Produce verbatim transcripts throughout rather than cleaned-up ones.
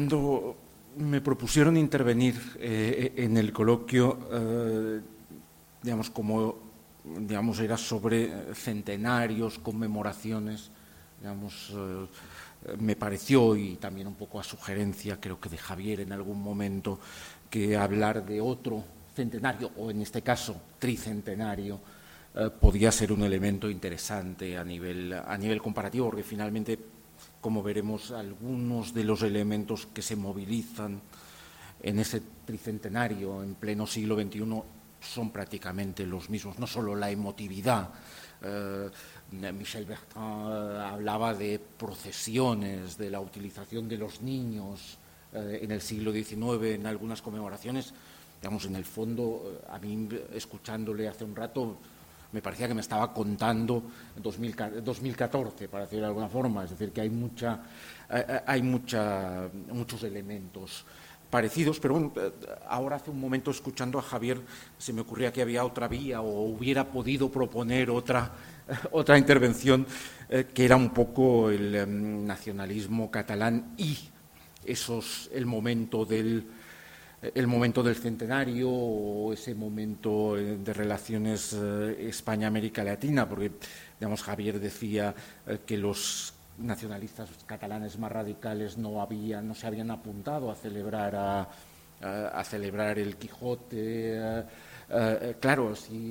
Cuando me propusieron intervenir eh, en el coloquio, eh, digamos, como digamos, era sobre centenarios, conmemoraciones, digamos, eh, me pareció, y también un poco a sugerencia, creo que de Javier en algún momento, que hablar de otro centenario, o en este caso tricentenario, eh, podía ser un elemento interesante a nivel, a nivel comparativo, porque finalmente, como veremos, algunos de los elementos que se movilizan en ese tricentenario en pleno siglo veintiuno son prácticamente los mismos, no solo la emotividad. Eh, Michel Bertrand eh, hablaba de procesiones, de la utilización de los niños eh, en el siglo diecinueve en algunas conmemoraciones. Digamos, en el fondo, a mí, escuchándole hace un rato, me parecía que me estaba contando dos mil catorce, para decirlo de alguna forma. Es decir, que hay, mucha, hay mucha, muchos elementos parecidos, pero bueno, ahora hace un momento, escuchando a Javier, se me ocurría que había otra vía o hubiera podido proponer otra, otra intervención, eh, que era un poco el eh, nacionalismo catalán y esos, el momento del el momento del centenario o ese momento de relaciones eh, España-América Latina, porque, digamos, Javier decía eh, que los nacionalistas catalanes más radicales no habían, no se habían apuntado a celebrar a, a, a celebrar el Quijote. Eh, eh, claro, si,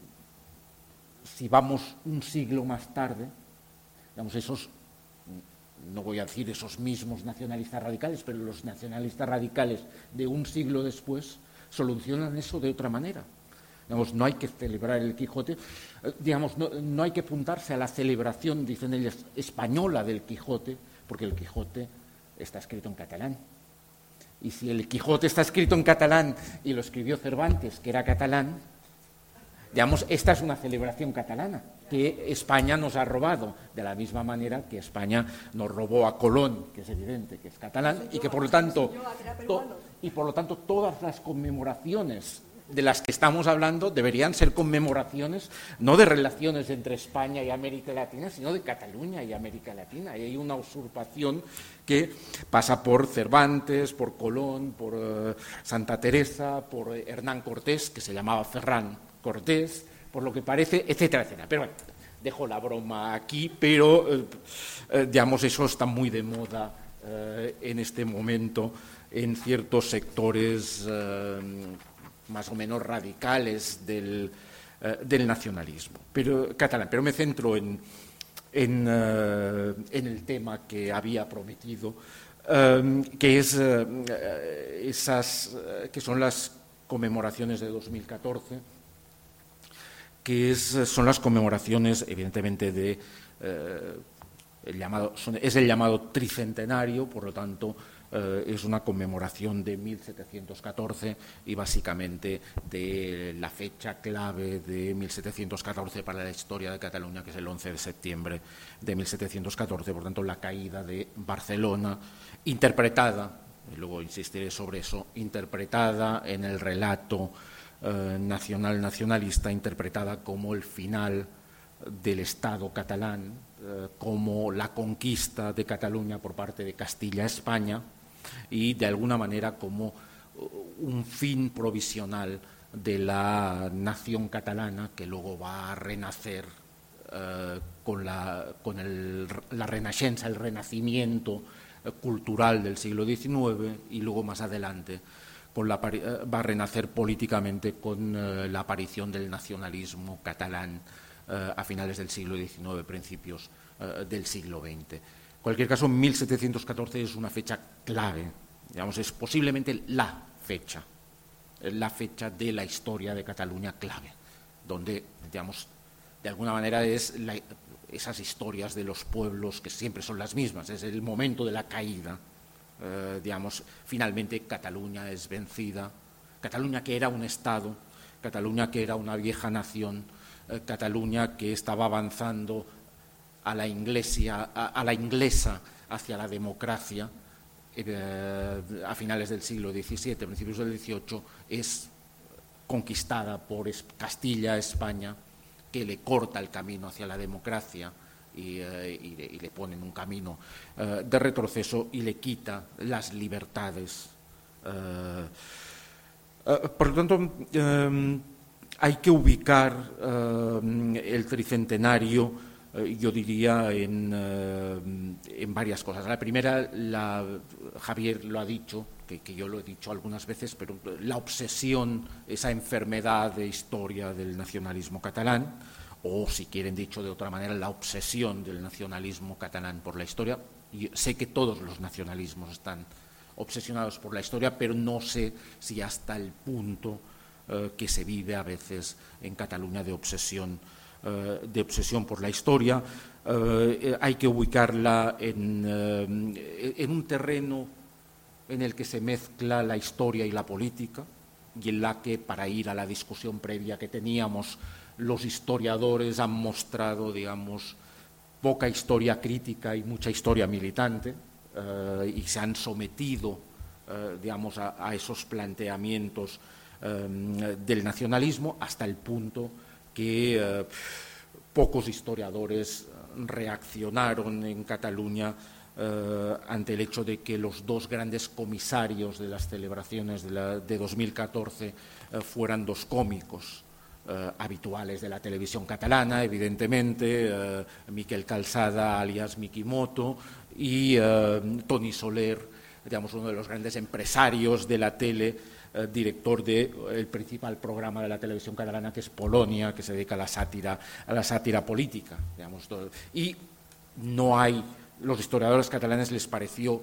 si vamos un siglo más tarde, digamos, esos, no voy a decir esos mismos nacionalistas radicales, pero los nacionalistas radicales de un siglo después solucionan eso de otra manera. Digamos, no hay que celebrar el Quijote, eh, digamos, no, no hay que apuntarse a la celebración, dicen ellos, española del Quijote, porque el Quijote está escrito en catalán. Y si el Quijote está escrito en catalán y lo escribió Cervantes, que era catalán, digamos, esta es una celebración catalana que España nos ha robado, de la misma manera que España nos robó a Colón, que es evidente que es catalán, y que por lo tanto, to, y por lo tanto todas las conmemoraciones de las que estamos hablando deberían ser conmemoraciones no de relaciones entre España y América Latina, sino de Cataluña y América Latina. Y hay una usurpación que pasa por Cervantes, por Colón, por uh, Santa Teresa, por uh, Hernán Cortés, que se llamaba Ferran Cortés, por lo que parece, etcétera, etcétera. Pero bueno, dejo la broma aquí, pero, eh, eh, digamos, eso está muy de moda eh, en este momento en ciertos sectores eh, más o menos radicales del, eh, del nacionalismo pero, catalán. Pero me centro en, en, eh, en el tema que había prometido, eh, que, es, eh, esas, eh, que son las conmemoraciones de dos mil catorce, que es, son las conmemoraciones, evidentemente, de, eh, el llamado, son, es el llamado tricentenario, por lo tanto, eh, es una conmemoración de mil setecientos catorce y básicamente de la fecha clave de mil setecientos catorce para la historia de Cataluña, que es el once de septiembre de mil setecientos catorce, por tanto, la caída de Barcelona, interpretada, y luego insistiré sobre eso, interpretada en el relato Eh, nacional nacionalista, interpretada como el final del Estado catalán, eh, como la conquista de Cataluña por parte de Castilla a España y de alguna manera como uh, un fin provisional de la nación catalana que luego va a renacer eh, con, la, con el, la renascenza, el renacimiento eh, cultural del siglo diecinueve y luego más adelante Con la, va a renacer políticamente con eh, la aparición del nacionalismo catalán eh, a finales del siglo diecinueve, principios eh, del siglo veinte. En cualquier caso, mil setecientos catorce es una fecha clave, digamos, es posiblemente la fecha, la fecha de la historia de Cataluña clave, donde, digamos, de alguna manera es la, esas historias de los pueblos que siempre son las mismas, es el momento de la caída. Eh, digamos, finalmente Cataluña es vencida, Cataluña que era un Estado, Cataluña que era una vieja nación, eh, Cataluña que estaba avanzando a la, inglesia, a, a la inglesa hacia la democracia eh, a finales del siglo diecisiete, principios del dieciocho, es conquistada por Castilla, España, que le corta el camino hacia la democracia y, eh, y, le, y le pone en un camino eh, de retroceso y le quita las libertades. Eh, eh, por lo tanto, eh, hay que ubicar eh, el tricentenario, eh, yo diría, en, eh, en varias cosas. La primera, la, Javier lo ha dicho, que, que yo lo he dicho algunas veces, pero la obsesión, esa enfermedad de historia del nacionalismo catalán, o si quieren dicho de otra manera, la obsesión del nacionalismo catalán por la historia. Yo sé que todos los nacionalismos están obsesionados por la historia, pero no sé si hasta el punto eh, que se vive a veces en Cataluña de obsesión, eh, de obsesión por la historia. Eh, hay que ubicarla en, eh, en un terreno en el que se mezcla la historia y la política, y en la que, para ir a la discusión previa que teníamos, los historiadores han mostrado, digamos, poca historia crítica y mucha historia militante, eh, y se han sometido, eh, digamos, a, a esos planteamientos eh, del nacionalismo, hasta el punto que eh, pocos historiadores reaccionaron en Cataluña Eh, ante el hecho de que los dos grandes comisarios de las celebraciones de, la, de dos mil catorce eh, fueran dos cómicos eh, habituales de la televisión catalana, evidentemente, eh, Miquel Calçada, alias Miki Moto, y eh, Toni Soler, digamos, uno de los grandes empresarios de la tele, eh, director del de, principal programa de la televisión catalana, que es Polonia, que se dedica a la sátira, a la sátira política, digamos, todo. Y no hay... Los historiadores catalanes les pareció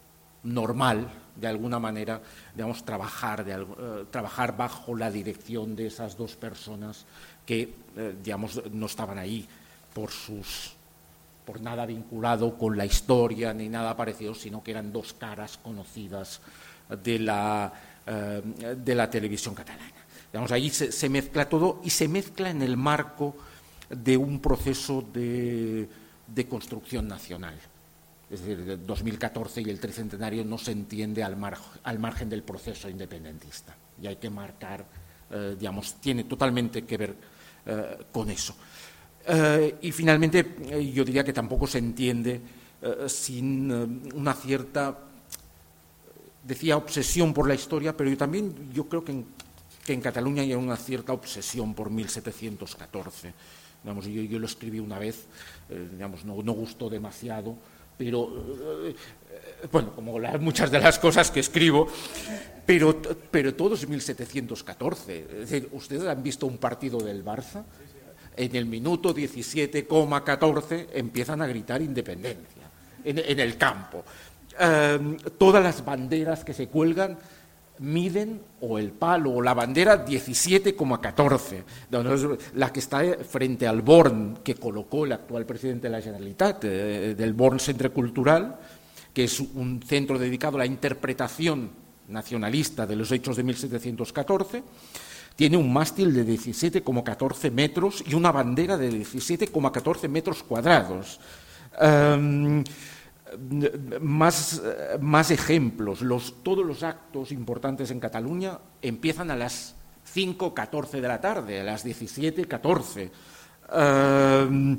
normal, de alguna manera, digamos, trabajar, de, eh, trabajar bajo la dirección de esas dos personas que, eh, digamos, no estaban ahí por sus, por nada vinculado con la historia ni nada parecido, sino que eran dos caras conocidas de la, eh, de la televisión catalana. Digamos, ahí se, se mezcla todo y se mezcla en el marco de un proceso de de construcción nacional. Es decir, el dos mil catorce y el tricentenario no se entiende al, mar, al margen del proceso independentista. Y hay que marcar, eh, digamos, tiene totalmente que ver eh, con eso. Eh, y finalmente, eh, yo diría que tampoco se entiende eh, sin eh, una cierta, decía, obsesión por la historia, pero yo también yo creo que en, que en Cataluña hay una cierta obsesión por mil setecientos catorce. Digamos, yo, yo lo escribí una vez, eh, digamos, no, no gustó demasiado, pero, eh, bueno, como la, muchas de las cosas que escribo, pero, pero todo es mil setecientos catorce. Es decir, ¿ustedes han visto un partido del Barça? En el minuto diecisiete coma catorce empiezan a gritar independencia en, en el campo. Eh, todas las banderas que se cuelgan miden o el palo o la bandera diecisiete coma catorce, la que está frente al Born que colocó el actual presidente de la Generalitat, eh, del Born Centre Cultural, que es un centro dedicado a la interpretación nacionalista de los hechos de mil setecientos catorce, tiene un mástil de diecisiete coma catorce metros y una bandera de diecisiete coma catorce metros cuadrados. Um, Más, más ejemplos. Los, todos los actos importantes en Cataluña empiezan a las cinco catorce de la tarde, a las diecisiete catorce. Uh,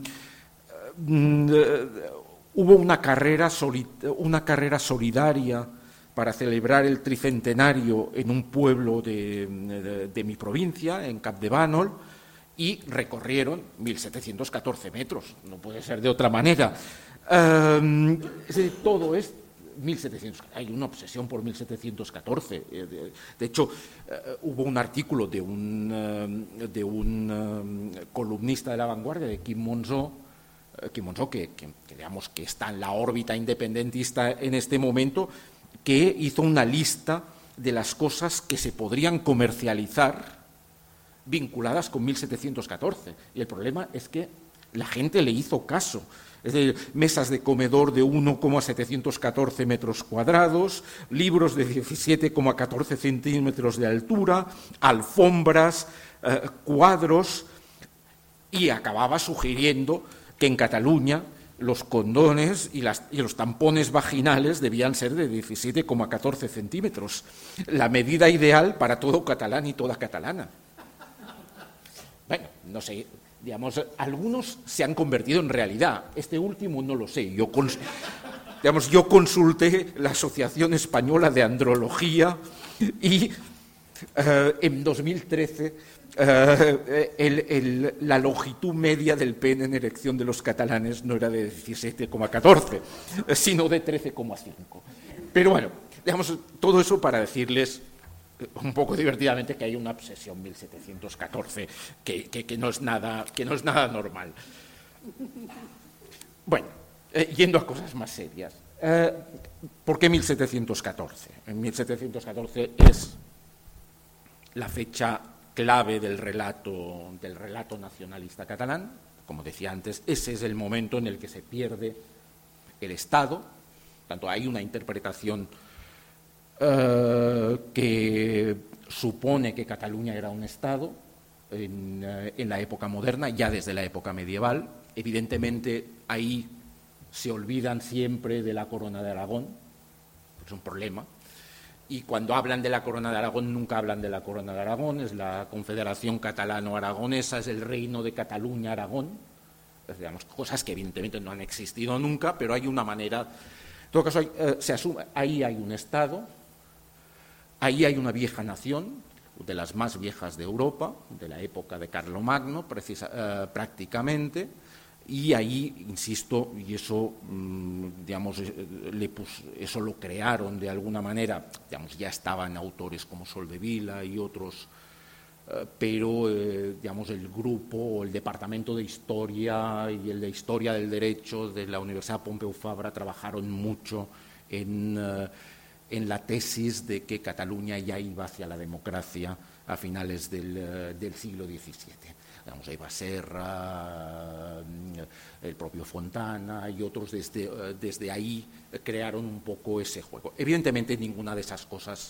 uh, hubo una carrera, una carrera solidaria para celebrar el tricentenario en un pueblo de, de, de mi provincia, en Capdevànol, y recorrieron mil setecientos catorce metros. No puede ser de otra manera. Um, es decir, todo es mil setecientos. Hay una obsesión por mil setecientos catorce. De, de hecho, uh, hubo un artículo de un, uh, de un uh, columnista de La Vanguardia, de Quim Monzó, uh, Quim Monzó que, que, que, digamos, que está en la órbita independentista en este momento, que hizo una lista de las cosas que se podrían comercializar vinculadas con mil setecientos catorce. Y el problema es que la gente le hizo caso. Es decir, mesas de comedor de uno coma setecientos catorce metros cuadrados, libros de diecisiete coma catorce centímetros de altura, alfombras, eh, cuadros, y acababa sugiriendo que en Cataluña los condones y, las, y los tampones vaginales debían ser de diecisiete coma catorce centímetros, la medida ideal para todo catalán y toda catalana. Bueno, no sé, digamos, algunos se han convertido en realidad. Este último no lo sé. Yo, cons digamos, yo consulté la Asociación Española de Andrología y eh, en dos mil trece eh, el, el, la longitud media del pene en erección de los catalanes no era de diecisiete coma catorce, sino de trece coma cinco. Pero bueno, digamos, todo eso para decirles un poco divertidamente que hay una obsesión mil setecientos catorce que, que, que, no, es nada, que no es nada normal. Bueno, eh, yendo a cosas más serias. Eh, ¿Por qué mil setecientos catorce? En mil setecientos catorce es la fecha clave del relato, del relato nacionalista catalán. Como decía antes, ese es el momento en el que se pierde el Estado. Tanto hay una interpretación eh, que supone que Cataluña era un Estado en, eh, en la época moderna, ya desde la época medieval. Evidentemente, ahí se olvidan siempre de la Corona de Aragón, es un problema. Y cuando hablan de la Corona de Aragón, nunca hablan de la Corona de Aragón, es la Confederación Catalano-Aragonesa, es el Reino de Cataluña-Aragón, digamos, cosas que evidentemente no han existido nunca, pero hay una manera. En todo caso, hay, eh, se asume, ahí hay un Estado, ahí hay una vieja nación, de las más viejas de Europa, de la época de Carlomagno, precisa, eh, prácticamente. Y ahí, insisto, y eso, digamos, le pus, eso lo crearon de alguna manera, digamos, ya estaban autores como Soldevila y otros, eh, pero, eh, digamos, el grupo o el departamento de Historia y el de Historia del Derecho de la Universidad Pompeu Fabra trabajaron mucho en, eh, en la tesis de que Cataluña ya iba hacia la democracia a finales del, eh, del siglo diecisiete. Digamos, Eva Serra, el propio Fontana y otros desde, desde ahí crearon un poco ese juego. Evidentemente ninguna de esas cosas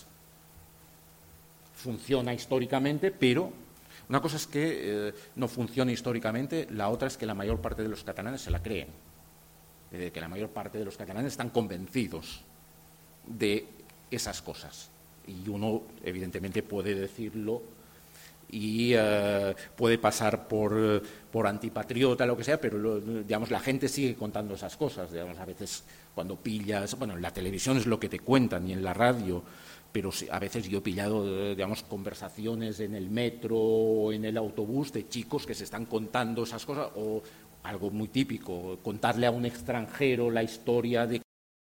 funciona históricamente, pero una cosa es que eh, no funciona históricamente, la otra es que la mayor parte de los catalanes se la creen, de que la mayor parte de los catalanes están convencidos de esas cosas. Y uno, evidentemente, puede decirlo y uh, puede pasar por, por antipatriota, lo que sea, pero lo, digamos, la gente sigue contando esas cosas. Digamos, a veces cuando pillas, bueno, en la televisión es lo que te cuentan y en la radio, pero a veces yo he pillado, digamos, conversaciones en el metro o en el autobús de chicos que se están contando esas cosas, o algo muy típico, contarle a un extranjero la historia de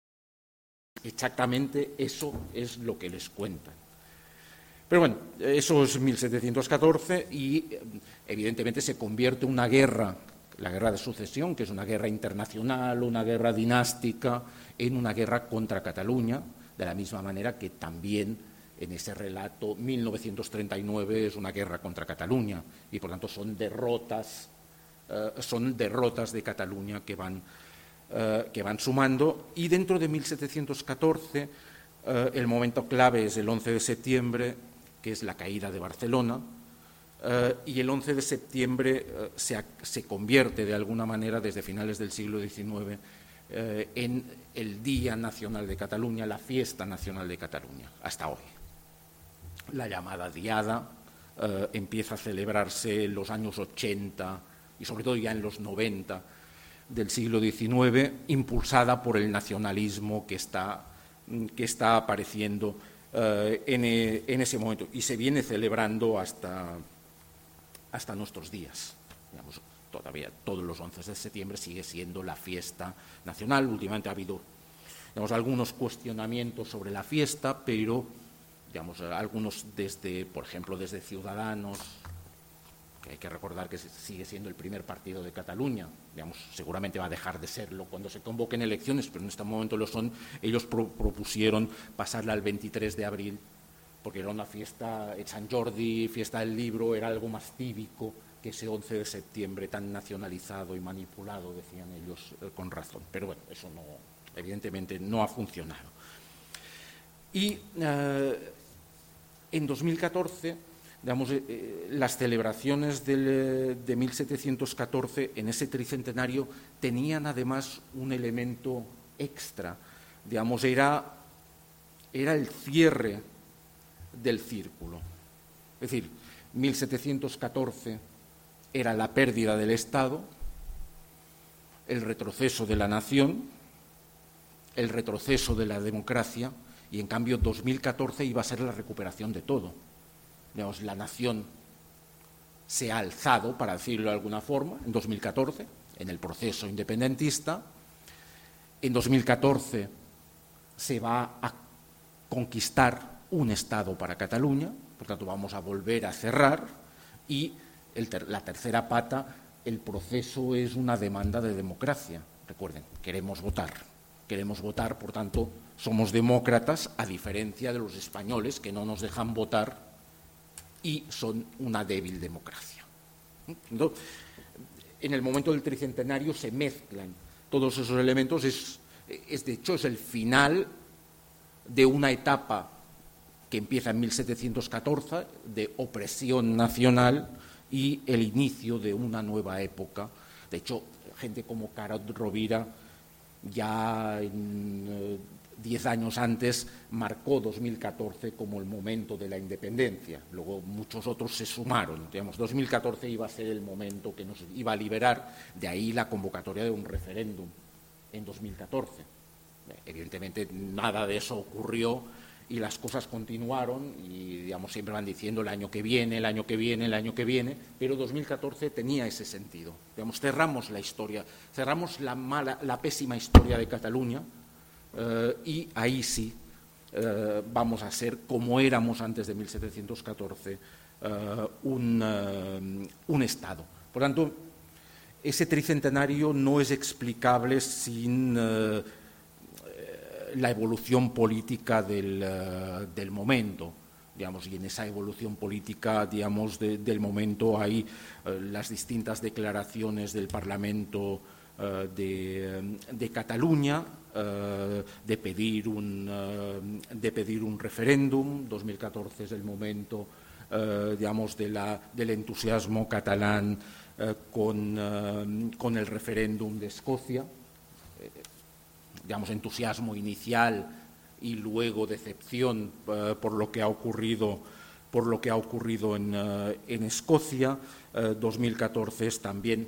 exactamente eso es lo que les cuentan. Pero bueno, eso es mil setecientos catorce y evidentemente se convierte una guerra, la guerra de sucesión, que es una guerra internacional, una guerra dinástica, en una guerra contra Cataluña, de la misma manera que también en ese relato mil novecientos treinta y nueve es una guerra contra Cataluña y por tanto son derrotas, eh, son derrotas de Cataluña que van, eh, que van sumando. Y dentro de mil setecientos catorce eh, el momento clave es el once de septiembre, que es la caída de Barcelona, eh, y el once de septiembre eh, se, se convierte de alguna manera desde finales del siglo diecinueve eh, en el Día Nacional de Cataluña, la fiesta nacional de Cataluña, hasta hoy. La llamada Diada eh, empieza a celebrarse en los años ochenta y sobre todo ya en los noventa del siglo diecinueve, impulsada por el nacionalismo que está, que está apareciendo Uh, en, en ese momento y se viene celebrando hasta, hasta nuestros días. Digamos, todavía todos los once de septiembre sigue siendo la fiesta nacional. Últimamente ha habido, digamos, algunos cuestionamientos sobre la fiesta, pero digamos, algunos desde, por ejemplo, desde Ciudadanos, que hay que recordar que sigue siendo el primer partido de Cataluña, digamos, seguramente va a dejar de serlo cuando se convoquen elecciones, pero en este momento lo son. Ellos pro propusieron pasarla al veintitrés de abril, porque era una fiesta, el Sant Jordi, fiesta del libro, era algo más cívico que ese once de septiembre tan nacionalizado y manipulado, decían ellos, eh, con razón. Pero bueno, eso no, evidentemente no ha funcionado. Y eh, en dos mil catorce... Digamos, eh, las celebraciones del, de mil setecientos catorce en ese tricentenario tenían además un elemento extra, digamos, era, era el cierre del círculo. Es decir, mil setecientos catorce era la pérdida del Estado, el retroceso de la nación, el retroceso de la democracia, y en cambio dos mil catorce iba a ser la recuperación de todo. Digamos, la nación se ha alzado, para decirlo de alguna forma, en dos mil catorce, en el proceso independentista. En dos mil catorce se va a conquistar un Estado para Cataluña, por tanto vamos a volver a cerrar, y el ter- la tercera pata, el proceso es una demanda de democracia. Recuerden, queremos votar, queremos votar, por tanto somos demócratas, a diferencia de los españoles que no nos dejan votar y son una débil democracia. Entonces, en el momento del tricentenario se mezclan todos esos elementos, es, es de hecho es el final de una etapa que empieza en mil setecientos catorce de opresión nacional y el inicio de una nueva época. De hecho, gente como Carod Rovira ya en, eh, diez años antes marcó dos mil catorce como el momento de la independencia. Luego muchos otros se sumaron. Digamos, dos mil catorce iba a ser el momento que nos iba a liberar, de ahí la convocatoria de un referéndum en dos mil catorce. Evidentemente nada de eso ocurrió y las cosas continuaron y, digamos, siempre van diciendo el año que viene, el año que viene, el año que viene, pero dos mil catorce tenía ese sentido. Digamos, cerramos la historia, cerramos la mala, la pésima historia de Cataluña eh, y ahí sí eh, vamos a ser, como éramos antes de mil setecientos catorce, eh, un, eh, un Estado. Por tanto, ese tricentenario no es explicable sin eh, la evolución política del, uh, del momento, digamos, y en esa evolución política, digamos, de, del momento hay uh, las distintas declaraciones del Parlamento uh, de, de Cataluña uh, de pedir un uh, de pedir un referéndum. dos mil catorce es el momento, uh, digamos, de la, del entusiasmo catalán uh, con, uh, con el referéndum de Escocia. Digamos, entusiasmo inicial y luego decepción uh, por lo que ha ocurrido, por lo que ha ocurrido en, uh, en Escocia. Uh, dos mil catorce es también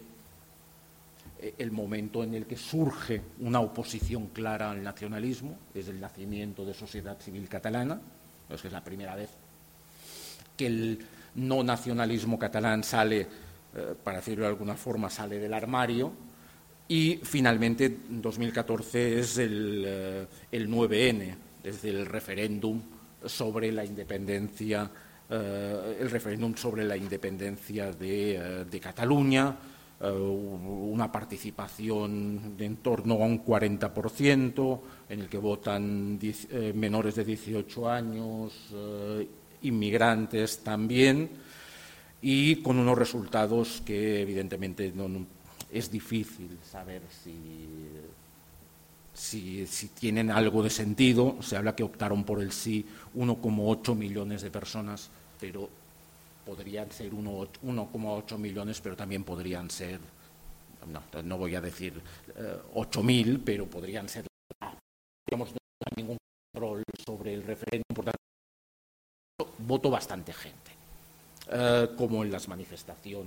el momento en el que surge una oposición clara al nacionalismo, desde el nacimiento de Sociedad Civil Catalana. Es que es la primera vez que el no nacionalismo catalán sale, uh, para decirlo de alguna forma, sale del armario. Y finalmente, dos mil catorce es el, el nueve ene, es el referéndum sobre la independencia, eh, el referéndum sobre la independencia de, de Cataluña, eh, una participación de en torno a un cuarenta por ciento, en el que votan diez, eh, menores de dieciocho años, eh, inmigrantes también, y con unos resultados que evidentemente no. Es difícil saber si, si, si tienen algo de sentido. Se habla que optaron por el sí uno coma ocho millones de personas, pero podrían ser uno coma ocho millones, pero también podrían ser, no, no voy a decir eh, ocho mil, pero podrían ser, digamos, no hay ningún control sobre el referéndum, por tanto, votó bastante gente, eh, como en las manifestaciones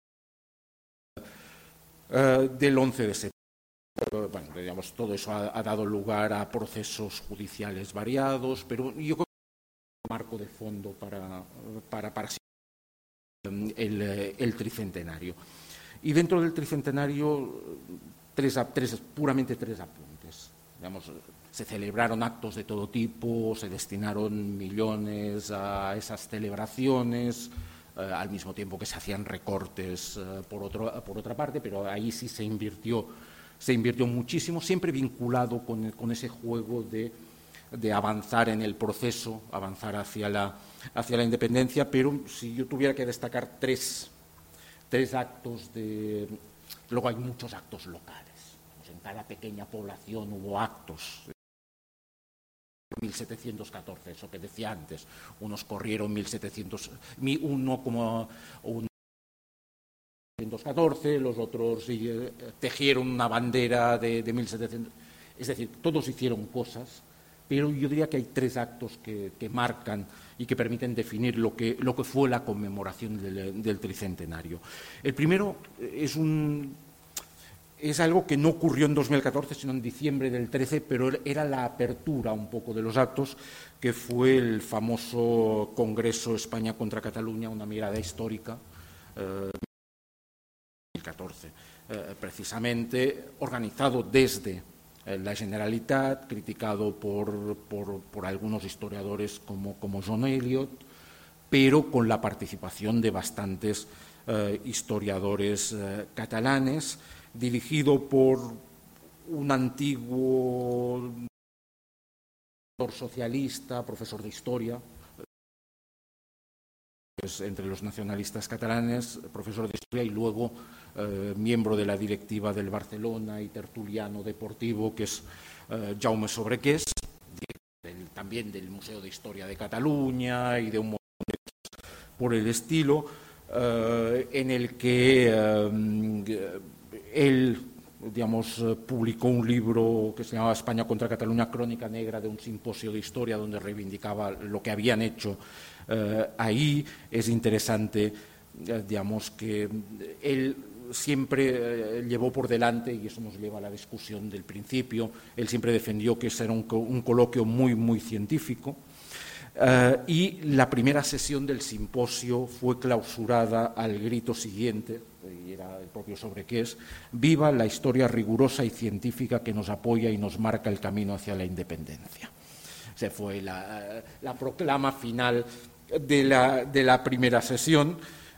Uh, del once de septiembre. Bueno, digamos, todo eso ha, ha dado lugar a procesos judiciales variados, pero yo creo que es un marco de fondo para, para, para el, el tricentenario. Y dentro del tricentenario, tres, tres, puramente tres apuntes. Digamos, se celebraron actos de todo tipo, se destinaron millones a esas celebraciones, Uh, al mismo tiempo que se hacían recortes uh, por, otro, por otra parte, pero ahí sí se invirtió, se invirtió muchísimo, siempre vinculado con, con ese juego de, de avanzar en el proceso, avanzar hacia la, hacia la independencia. Pero si yo tuviera que destacar tres, tres actos de... Luego hay muchos actos locales, pues en cada pequeña población hubo actos. mil setecientos catorce, eso que decía antes, unos corrieron mil setecientos, uno como un mil setecientos catorce, los otros tejieron una bandera de, de mil setecientos, es decir, todos hicieron cosas, pero yo diría que hay tres actos que, que marcan y que permiten definir lo que, lo que fue la conmemoración del, del tricentenario. El primero es, un, es algo que no ocurrió en dos mil catorce, sino en diciembre del trece, pero era la apertura un poco de los actos, que fue el famoso Congreso España contra Cataluña, una mirada histórica, eh, dos mil catorce, eh, precisamente organizado desde eh, la Generalitat, criticado por, por, por algunos historiadores como, como John Elliot, pero con la participación de bastantes eh, historiadores eh, catalanes, dirigido por un antiguo socialista, profesor de historia, entre los nacionalistas catalanes, profesor de historia y luego eh, miembro de la directiva del Barcelona y tertuliano deportivo, que es eh, Jaume Sobrequés, del, también del Museo de Historia de Cataluña y de un montón de cosas por el estilo, eh, en el que eh, él, digamos, publicó un libro que se llamaba España contra Cataluña, crónica negra de un simposio de historia donde reivindicaba lo que habían hecho eh, ahí. Es interesante, eh, digamos, que él siempre eh, llevó por delante, y eso nos lleva a la discusión del principio, él siempre defendió que ese era un, un coloquio muy, muy científico. Uh, y la primera sesión del simposio fue clausurada al grito siguiente, y era el propio Sobrequés: viva la historia rigurosa y científica que nos apoya y nos marca el camino hacia la independencia. Esa fue la, la proclama final de la, de la primera sesión.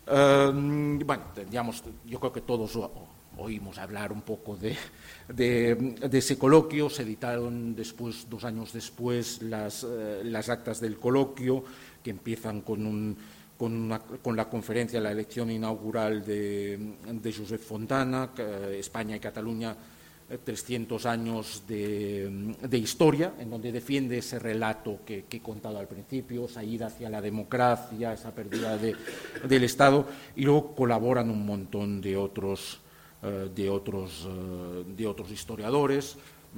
Uh, bueno, digamos, yo creo que todos oímos hablar un poco de, de, de ese coloquio. Se editaron después, dos años después, las, eh, las actas del coloquio, que empiezan con, un, con, una, con la conferencia, la elección inaugural de, de Josep Fontana, eh, España y Cataluña, eh, trescientos años de, de historia, en donde defiende ese relato que, que he contado al principio, esa ida hacia la democracia, esa pérdida de, del Estado, y luego colaboran un montón de otros De otros, de otros historiadores,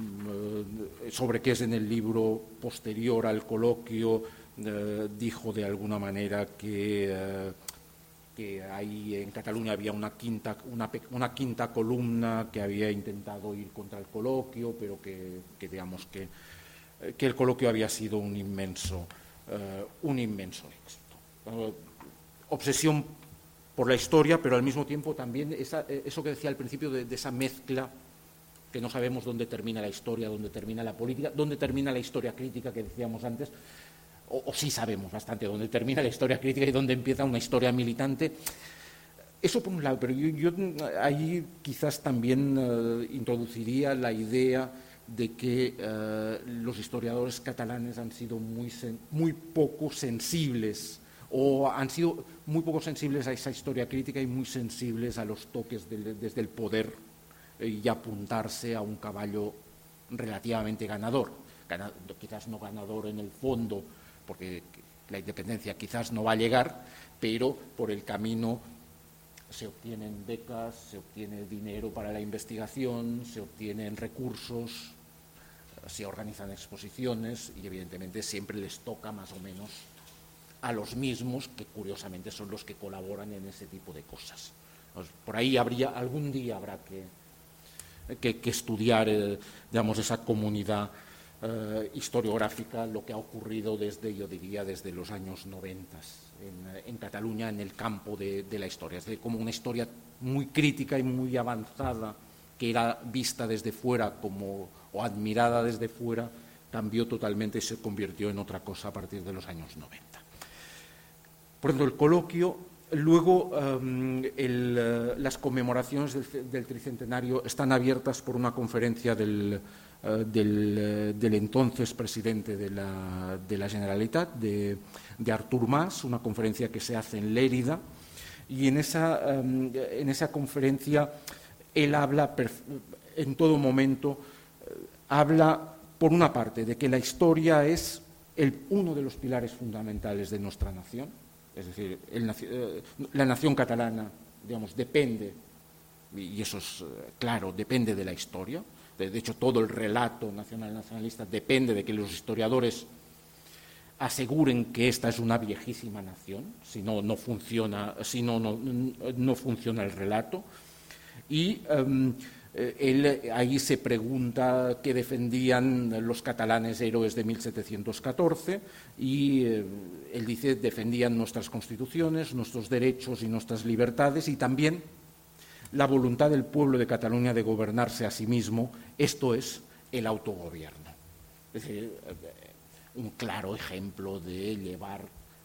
Sobrequés en el libro posterior al coloquio eh, dijo de alguna manera que, eh, que ahí en Cataluña había una quinta, una, una quinta columna que había intentado ir contra el coloquio, pero que, que digamos que, que el coloquio había sido un inmenso, eh, un inmenso éxito. Eh, obsesión por la historia, pero al mismo tiempo también esa, eso que decía al principio de, de esa mezcla, que no sabemos dónde termina la historia, dónde termina la política, dónde termina la historia crítica que decíamos antes, o, o sí sabemos bastante dónde termina la historia crítica y dónde empieza una historia militante. Eso por un lado, pero yo, yo ahí quizás también uh, introduciría la idea de que uh, los historiadores catalanes han sido muy, sen, muy poco sensibles o han sido muy poco sensibles a esa historia crítica y muy sensibles a los toques de, desde el poder y apuntarse a un caballo relativamente ganador. Ganado, quizás no ganador en el fondo, porque la independencia quizás no va a llegar, pero por el camino se obtienen becas, se obtiene dinero para la investigación, se obtienen recursos, se organizan exposiciones y evidentemente siempre les toca más o menos a los mismos, que curiosamente son los que colaboran en ese tipo de cosas. Pues por ahí habría, algún día habrá que, que, que estudiar, eh, digamos, esa comunidad eh, historiográfica, lo que ha ocurrido desde, yo diría, desde los años noventa en, en Cataluña, en el campo de, de la historia. Es decir, como una historia muy crítica y muy avanzada, que era vista desde fuera como, o admirada desde fuera, cambió totalmente y se convirtió en otra cosa a partir de los años noventa. Por ejemplo, el coloquio, luego um, el, uh, las conmemoraciones del, del tricentenario están abiertas por una conferencia del, uh, del, uh, del entonces presidente de la, de la Generalitat, de, de Artur Mas, una conferencia que se hace en Lérida, y en esa, um, en esa conferencia él habla en todo momento, uh, habla por una parte de que la historia es el, uno de los pilares fundamentales de nuestra nación. Es decir, el, eh, la nación catalana, digamos, depende, y eso es claro, depende de la historia. De, de hecho, todo el relato nacional-nacionalista depende de que los historiadores aseguren que esta es una viejísima nación, si no, no funciona, si no, no, no funciona el relato. Y um, él ahí se pregunta qué defendían los catalanes héroes de mil setecientos catorce y eh, él dice defendían nuestras constituciones, nuestros derechos y nuestras libertades y también la voluntad del pueblo de Cataluña de gobernarse a sí mismo, esto es, el autogobierno. Es decir, un claro ejemplo de llevar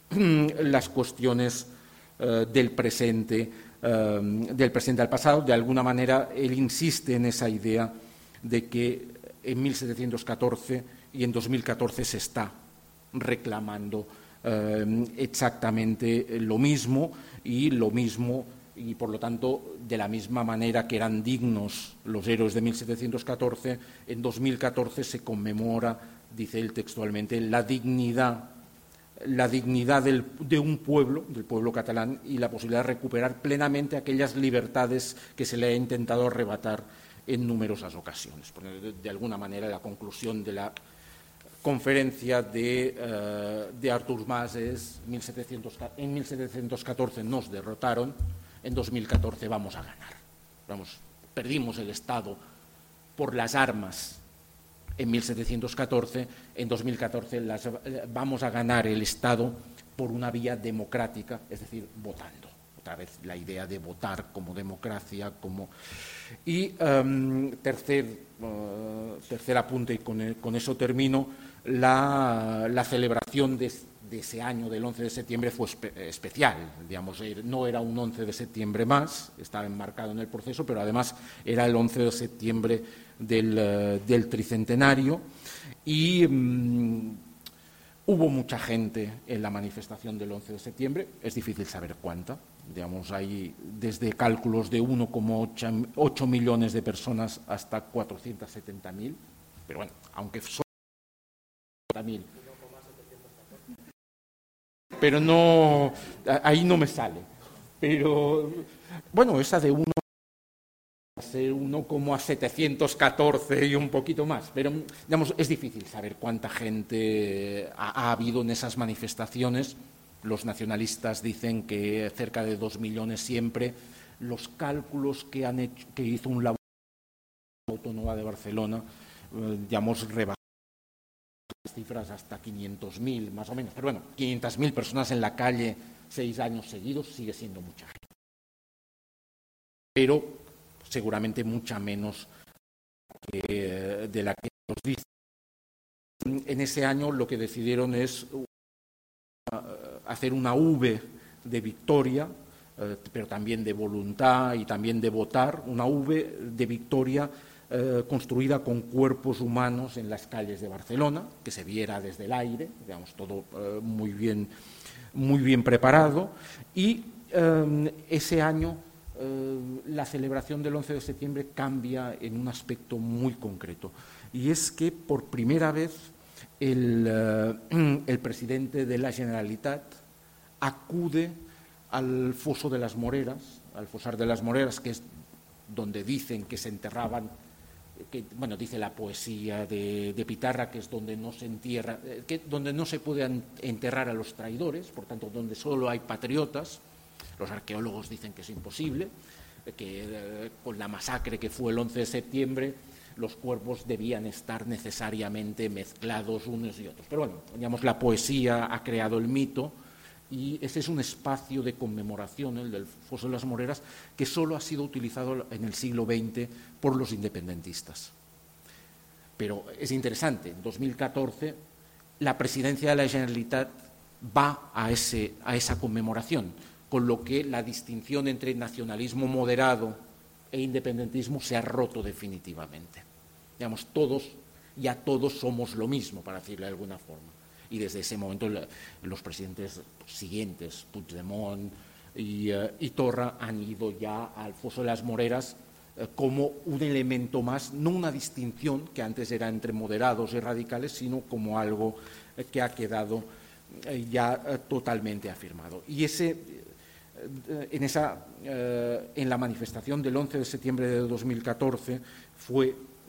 las cuestiones eh, del presente del presente al pasado. De alguna manera, él insiste en esa idea de que en mil setecientos catorce y en dos mil catorce se está reclamando eh, exactamente lo mismo y lo mismo, y por lo tanto, de la misma manera que eran dignos los héroes de mil setecientos catorce, en dos mil catorce se conmemora, dice él textualmente, la dignidad la dignidad del, de un pueblo, del pueblo catalán, y la posibilidad de recuperar plenamente aquellas libertades que se le ha intentado arrebatar en numerosas ocasiones. De, de alguna manera, la conclusión de la conferencia de, uh, de Artur Mas es mil setecientos, en mil setecientos catorce nos derrotaron, en dos mil catorce vamos a ganar. Vamos, perdimos el Estado por las armas en mil setecientos catorce, en dos mil catorce las, vamos a ganar el Estado por una vía democrática, es decir, votando. Otra vez la idea de votar como democracia, como... Y um, tercer, uh, tercer apunte, y con, el, con eso termino, la, la celebración de, de ese año del once de septiembre fue espe especial. Digamos, no era un once de septiembre más, estaba enmarcado en el proceso, pero además era el once de septiembre del, uh, del tricentenario y um, hubo mucha gente en la manifestación del once de septiembre, es difícil saber cuánta, digamos, hay desde cálculos de uno coma ocho millones de personas hasta cuatrocientos setenta mil, pero bueno, aunque son setenta mil. Pero no, ahí no me sale, pero bueno, esa de uno uno como a setecientos catorce y un poquito más, pero digamos, es difícil saber cuánta gente ha, ha habido en esas manifestaciones. Los nacionalistas dicen que cerca de dos millones siempre. Los cálculos que, han hecho, que hizo un laboratorio autónoma de Barcelona, eh, digamos, rebajaron las cifras hasta quinientos mil más o menos, pero bueno, quinientas mil personas en la calle seis años seguidos sigue siendo mucha gente. Pero seguramente mucha menos que, de la que nos dice. En ese año lo que decidieron es hacer una V de victoria, eh, pero también de voluntad y también de votar, una V de victoria eh, construida con cuerpos humanos en las calles de Barcelona, que se viera desde el aire, digamos, todo eh, muy bien, muy bien preparado, y eh, ese año la celebración del once de septiembre cambia en un aspecto muy concreto, y es que por primera vez el, uh, el presidente de la Generalitat acude al foso de las Moreras, al fosar de las Moreras, que es donde dicen que se enterraban, que, bueno, dice la poesía de, de Pitarra, que es donde no se entierra, que, donde no se puede enterrar a los traidores, por tanto, donde solo hay patriotas. Los arqueólogos dicen que es imposible, que eh, con la masacre que fue el once de septiembre, los cuerpos debían estar necesariamente mezclados unos y otros. Pero bueno, digamos, la poesía ha creado el mito y ese es un espacio de conmemoración, el del Foso de las Moreras, que solo ha sido utilizado en el siglo veinte por los independentistas. Pero es interesante, en dos mil catorce la presidencia de la Generalitat va a, ese, a esa conmemoración, con lo que la distinción entre nacionalismo moderado e independentismo se ha roto definitivamente. Digamos, todos, ya todos somos lo mismo, para decirlo de alguna forma. Y desde ese momento los presidentes siguientes, Puigdemont y, uh, y Torra, han ido ya al Foso de las Moreras uh, como un elemento más, no una distinción que antes era entre moderados y radicales, sino como algo uh, que ha quedado uh, ya uh, totalmente afirmado. Y ese... En, esa, eh, en la manifestación del once de septiembre de dos mil catorce fue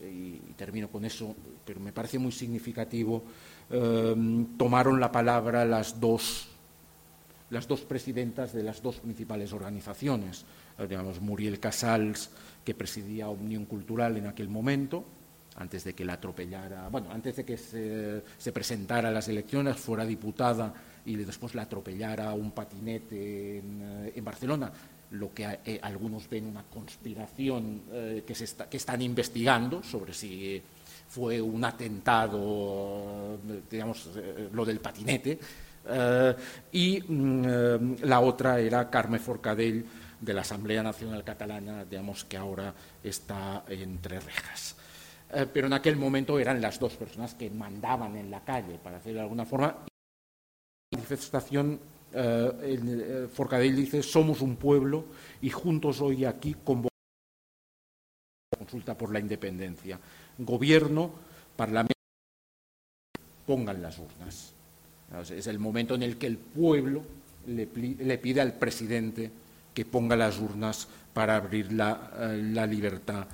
y, y termino con eso, pero me parece muy significativo, eh, tomaron la palabra las dos, las dos presidentas de las dos principales organizaciones, eh, digamos, Muriel Casals, que presidía Omnium Cultural en aquel momento, antes de que la atropellara, bueno, antes de que se, se presentara a las elecciones, fuera diputada y después la atropellara un patinete en, en Barcelona, lo que eh, algunos ven una conspiración eh, que, se está, que están investigando sobre si fue un atentado, digamos, eh, lo del patinete, eh, y mm, la otra era Carme Forcadell, de la Asamblea Nacional Catalana, digamos, que ahora está entre rejas. Eh, pero en aquel momento eran las dos personas que mandaban en la calle, para decirlo de alguna forma. La manifestación, eh, eh, Forcadell dice: somos un pueblo y juntos hoy aquí convocamos consulta por la independencia. Gobierno, Parlamento, pongan las urnas. Es el momento en el que el pueblo le, le pide al presidente que ponga las urnas para abrir la, la libertad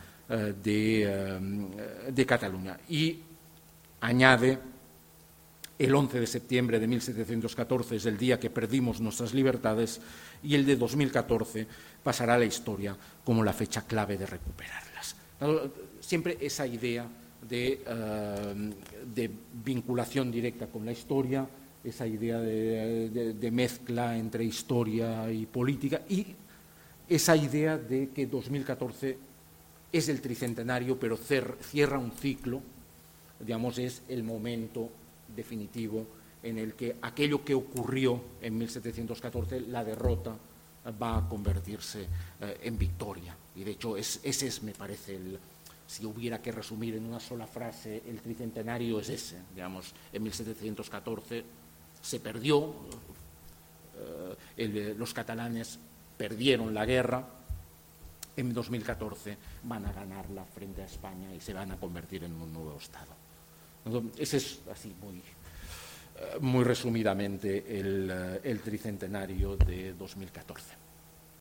de, de Cataluña. Y añade: el once de septiembre de mil setecientos catorce es el día que perdimos nuestras libertades y el de dos mil catorce pasará a la historia como la fecha clave de recuperarlas. Siempre esa idea de, uh, de vinculación directa con la historia, esa idea de, de, de mezcla entre historia y política, y esa idea de que dos mil catorce es el tricentenario, pero cierra un ciclo, digamos, es el momento definitivo en el que aquello que ocurrió en mil setecientos catorce, la derrota, va a convertirse eh, en victoria. Y de hecho es, ese es, me parece, el, si hubiera que resumir en una sola frase, el tricentenario es ese. Digamos, en mil setecientos catorce se perdió, eh, el, los catalanes perdieron la guerra. En dos mil catorce van a ganarla frente a España y se van a convertir en un nuevo Estado. Entonces, ese es así muy, muy resumidamente el, el tricentenario de dos mil catorce.